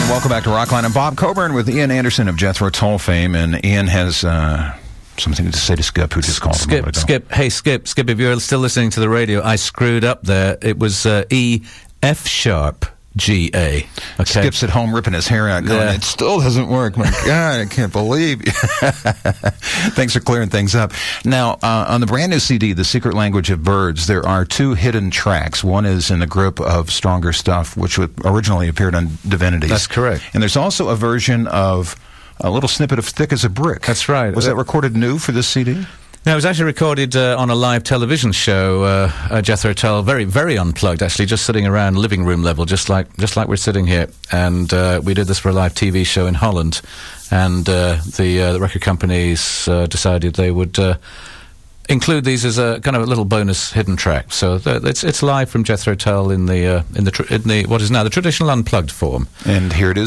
welcome back to Rockline. I'm Bob Coburn with Ian Anderson of Jethro Tull fame, and Ian has something to say to Skip, who just called him a moment ago. Skip, if you're still listening to the radio, I screwed up there. It was E, F sharp, G, A. Okay. Skip's at home ripping his hair out going, it still doesn't work. My God, I can't believe you. Thanks for clearing things up. Now, on the brand new CD, The Secret Language of Birds, there are two hidden tracks. One is in the grip of Stronger Stuff, which originally appeared on Divinities. That's correct. And there's also a version of a little snippet of Thick as a Brick. That's right. Was that recorded new for this CD? No, it was actually recorded on a live television show, Jethro Tull, very, very unplugged, actually, just sitting around living room level, just like we're sitting here. And we did this for a live TV show in Holland, and the record companies decided they would include these as a kind of a little bonus hidden track. So it's live from Jethro Tull in the what is now the traditional unplugged form. And here it is.